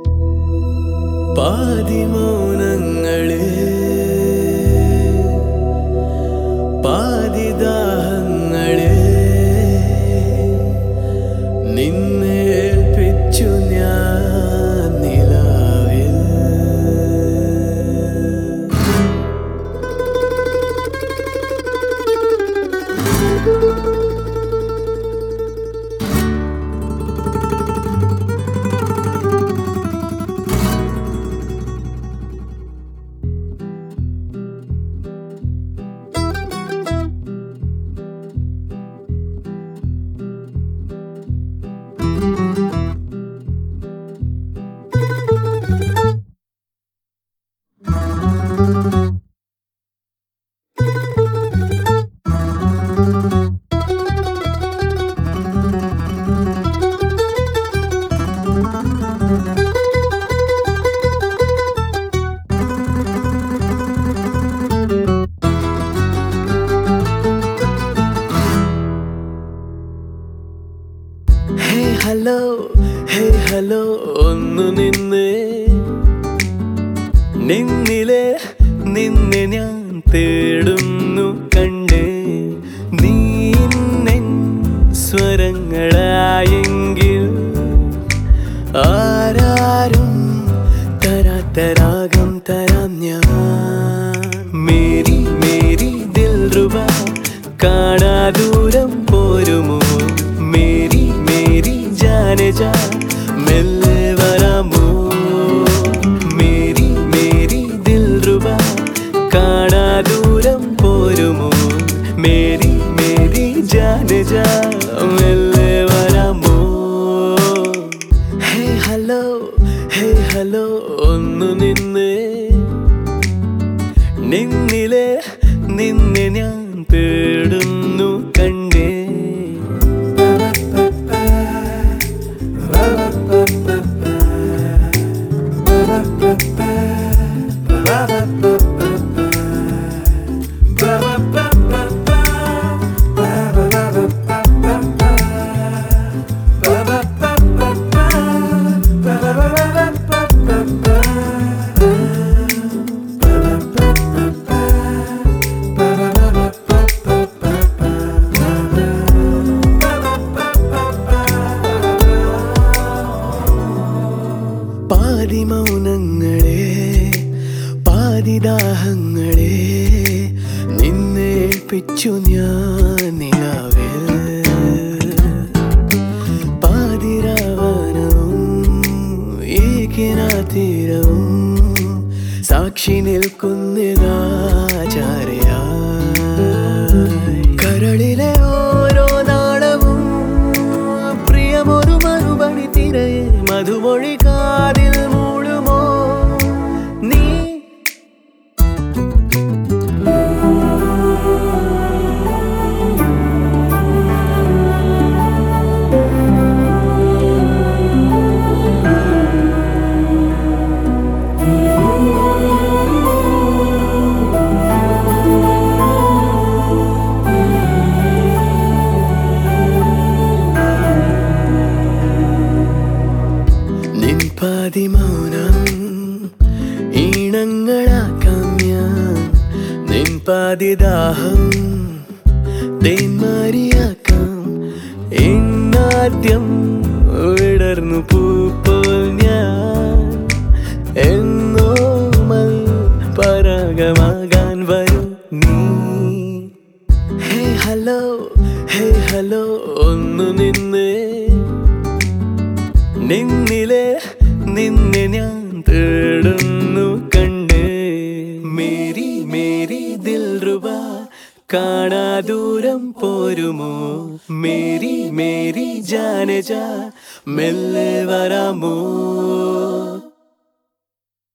പാതിമൗനങ്ങളെ പാതിദാഹങ്ങളെ നിന്നെ ഏൽപ്പിച്ചു ഞാൻ നിലാവിൽ. ഹേ ഹലോ ഒന്നു നിന്നിലെ നിന്നെ ഞാൻ തേടുന്നു കണ്ടേ. നീ സ്വരങ്ങളായെങ്കിൽ ആരാരും തരാത്തരാഗം തരാം ഞാൻ. മേരി മേരി ദിൽറുബ കാണാ ദൂരം പോരുമോ. മേരി മേരി ജാനെ ജാ മെല്ലെ വരാമോ. മേരി മേരി ദിൽറുബ കാണാ ദൂരം പോരുമോ. മേരി മേരി ജാനെ ജാ മെല്ലെ വരാമോ. ഹേ ഹലോ ഒന്നു നിന്നിലെ നിന്നെ ഞാൻ തേടുന്നു കണ്ടേ. പാതിമൗനങ്ങളെ പാതിദാഹങ്ങളെ നിന്നെ ഏൽപ്പിച്ചു ഞാൻ നിലാവിൽ. പാതിരാവനവും ഏകനാതീരവും സാക്ഷി നിൽക്കുന്നതാചാരയായി. കരളിലെ ഓരോ നാളവും പ്രിയമൊരു മറുപടി തിരയെ മധുമൊഴി കാതിൽ മൂടുമോ നീ. പാതിമൗനം ഈണങ്ങളാക്കാം ഞാൻ. നിൻ പാതിദാഹം തേന്മാരിയാക്കാം. എന്നാദ്യം വിടർന്നു പൂപ്പോൾ ഞാൻ എന്നോമൽ പരാഗമാകാൻ വരും നീ. ഹേ ഹലോ ഒന്നു നിന്നിലെ നിന്നെ ഞാൻ തേടുന്നു കണ്ടേ. മേരി മേരി ദിൽറുബ കാണാ ദൂരം പോരുമോ. മേരി മേരി ജാനെ ജാ മെല്ലെ വരാമോ.